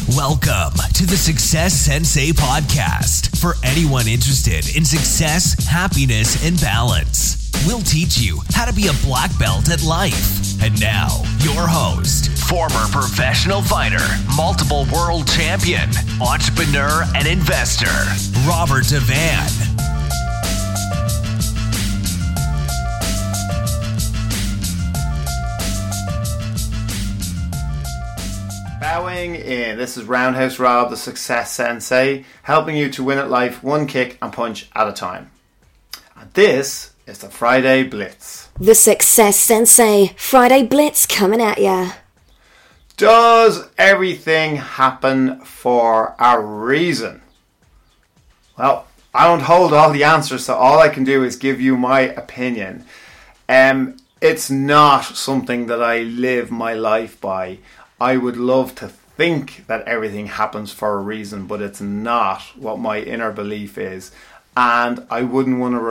Welcome to the Success Sensei podcast for anyone interested in success, happiness, and balance. We'll teach you how to be a black belt at life. And now, your host, former professional fighter, multiple world champion, entrepreneur, and investor, Robert Devan. Bowing in. This is Roundhouse Rob, the Success Sensei, helping you to win at life one kick and punch at a time. And this is the Friday Blitz. The Success Sensei Friday Blitz coming at ya. Does everything happen for a reason? Well, I don't hold all the answers, so all I can do is give you my opinion. It's not something that I live my life by. I would love to think that everything happens for a reason, but it's not what my inner belief is. And I wouldn't want to